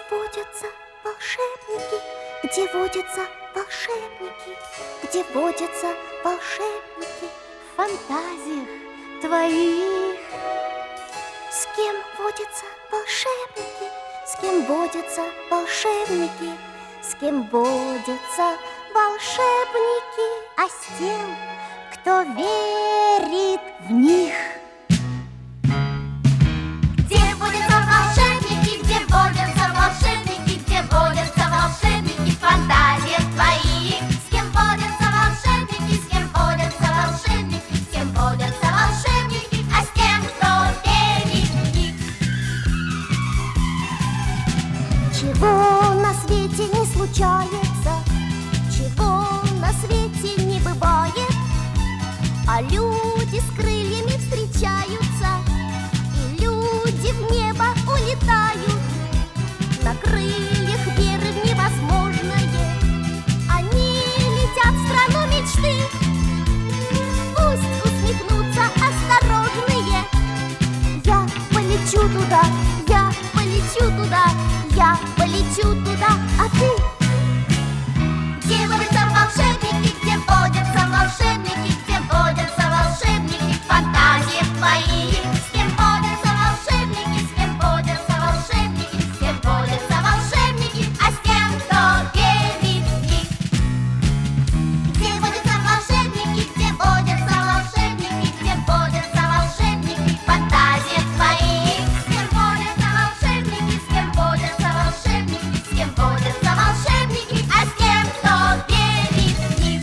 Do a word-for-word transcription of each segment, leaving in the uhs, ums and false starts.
водятся волшебники, где водятся волшебники, где водятся волшебники? В фантазиях твоих. С кем водятся волшебники, с кем водятся волшебники, с кем водятся волшебники? А с тем, кто верит в них. Где водятся волшебники, где водятся волшебники, где водятся волшебники в фантазиях твоих? С кем водятся волшебники, с кем водятся волшебники, с кем водятся волшебники, а с тем, кто верит в них. Чего на свете не случается, чего на свете не бывает, а люди с крыльями встречаются, и люди в небо улетают. На крыльях веры в невозможное они летят в страну мечты. Пусть усмехнутся осторожные. Я полечу туда, я полечу туда, я полечу туда, а ты? Где водятся волшебники, где водятся волшебники, где водятся волшебники в фантазиях твоих? С кем водятся волшебники, с кем водятся волшебники, с кем водятся волшебники, а с тем, кто верит в них. Где водятся волшебники, где водятся волшебники, где водятся волшебники в фантазиях твоих? С кем водятся волшебники, с кем водятся волшебники, с кем водятся волшебники, а с тем, кто верит в них.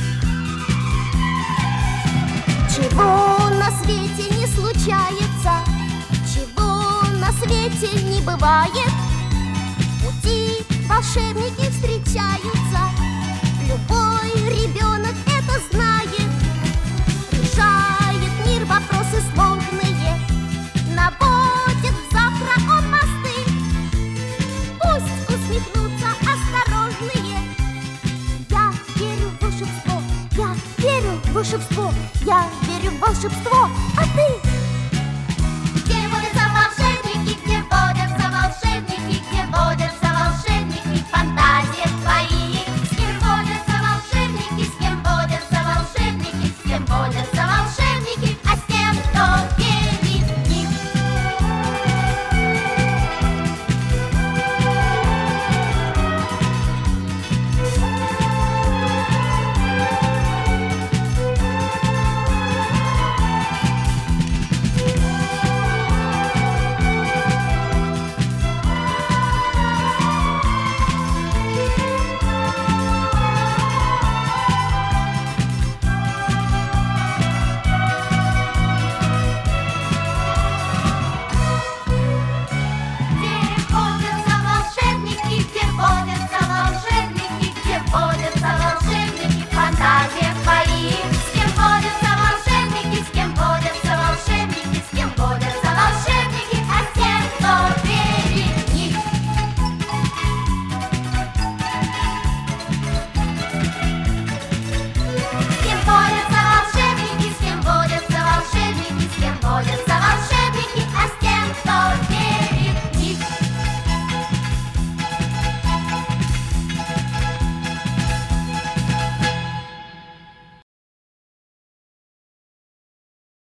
Чего на свете не случается, чего на свете не бывает, в пути волшебники встречаются. Любой ребенок это знает. Решает мир вопросы сложные, наводит завтра он мосты. Пусть усмехнутся осторожные. Я верю в волшебство, я верю в волшебство, я верю в волшебство, а ты?